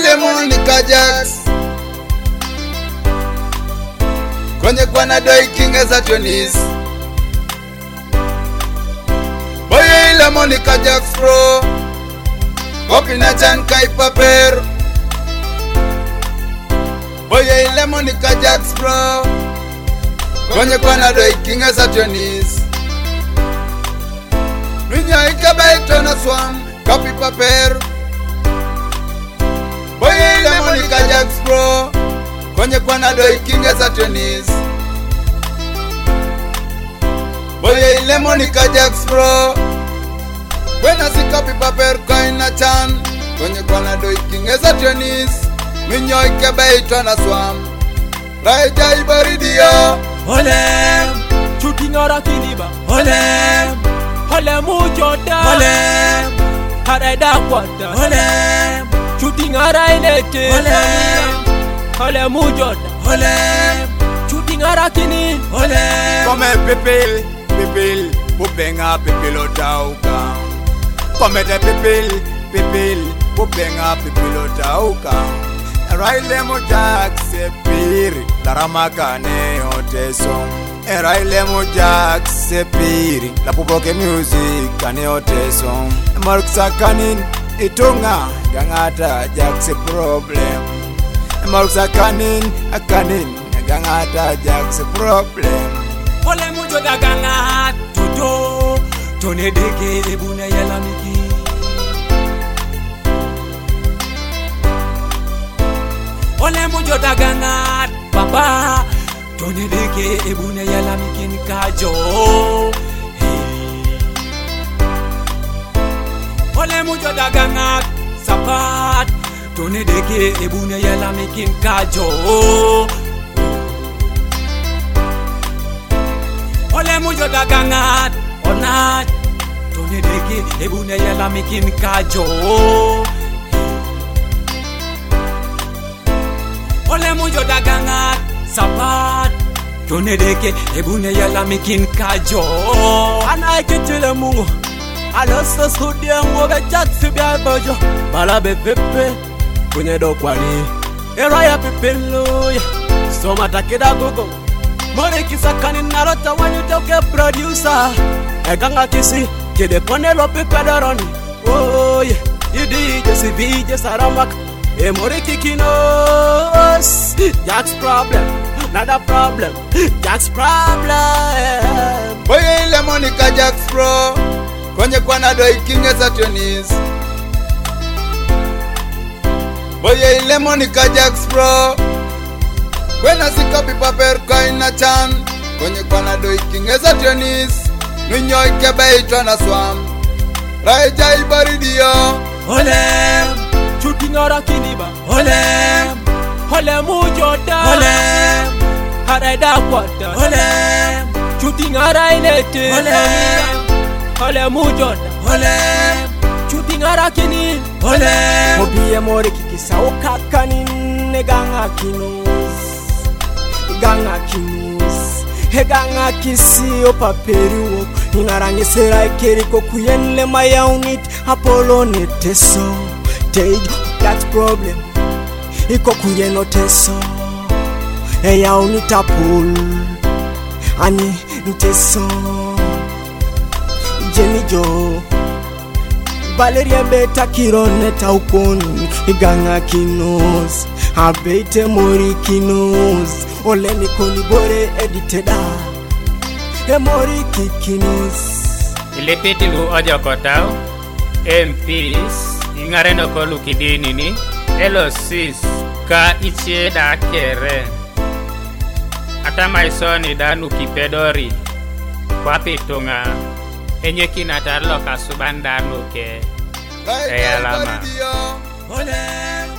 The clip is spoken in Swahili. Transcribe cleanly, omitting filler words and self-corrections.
lemon kajax kwenye kwana doi kingeza tunis boye lemon kajax bro kopi na chan kai paper boye lemon kajax bro kwenye kwana doi kingeza tunis Minya ikabaito na swam kopi paper boye lemon kajax bro kwenye kwana doi kingeza tunis boye lemon kajax bro When I see copy paper coin na chan kwenye kwana doi kingeza tunis Minyo ikabaito na swam Raija ibaridio Olem Chuti ngara kiniba Olem Olem ujoda Olem Hareda kwata Olem Chuti ngara inete Olem Olem ujoda Olem Chuti ngara kini Olem Come pepil Bubenga pepilo tauka Come te pepil Bubenga pepilo tauka Eraile mojak sepiri Laramagane oteso Eraile mojak sepiri La pupoke music kane oteso Mark sakanin itunga Gangata jak se problem Mark sakanin akanin Gangata jak se problem Ole mujo da gangat Toto Tone deke ebuna yala miki Ole mujo da gangat Papa Tone deke ebuna yala miki kajo Ole mujo da gangat Sapat Tone deke ebuna yala miki kajo Ole mujo da gangat Onat Tone deke ebuna yala miki kajo Ole mujo da gangat Sapat Tone deke ebune yala mikin kajo Ana ikitile mungu Alosa sudia mwobe jatsi bia bojo Bala bepepe Kunye do kwani Eraya pepelo Soma takida gogo Mori kisakani narota wanyu toke producer Eganga kisi Kede pone lopi pedoroni Oh yeah Idi jesi vije saramak Mori kikinos Jack's problem Not a problem Jack's problem boye lemon kajax bro kwenye kwana doi kingeza tunis boye lemon kajax bro When I see copy paper coin na chan kwenye kwana doi kingeza tunis Minyo ikabaito na swam Raija ibaridio Olem Chuti ngara kiniba Olem Olem ujoda Olem Hareda kwata Olem Chuti ngara inete Olem Olem ujoda Olem Chuti ngara kini Olem Obiye mori kikisa ukakanin Neganga kinus Ganga kinus Heganga kisi opaperi wok Inarangi sera ikeriko kuyenle mayaunit Apollo neteso Stage, that problem Iko kuye no teso Eya unita pool Ani nteso Jenny Jo Valeria beta kironeta ukoni Iganga kinos Abete mori kinos Ole nikoni bore editeda Emori kikinos Ilepiti lu ojo kotao MPs Ingareno kolu kidini ni Elosis Ka ichie da kere Atama isoni danu kipedori Kwa pitunga Enye kinatarlo kasubandanu ke Raija alama ibaridio Olem